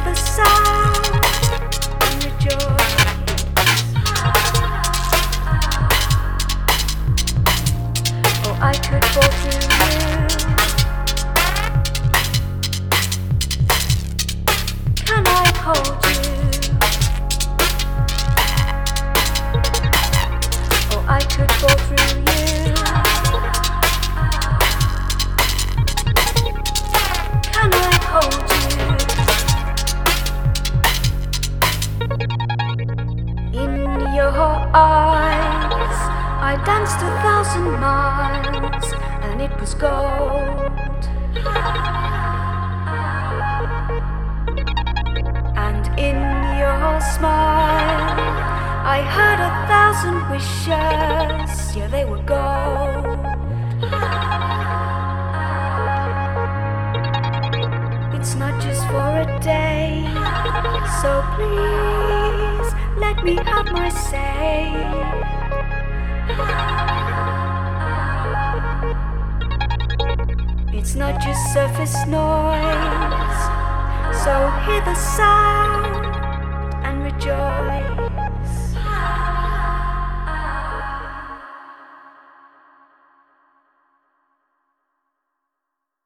the sound and rejoice. Oh, I could fall through you. Can I hold you? Oh, I could fall through you. Can I hold you? In your eyes I danced 1,000 miles and it was gold. And in your smile I heard 1,000 wishes, yeah, they were gold. It's not just for a day, so please let me have my say. It's not just surface noise, so hear the sound and rejoice.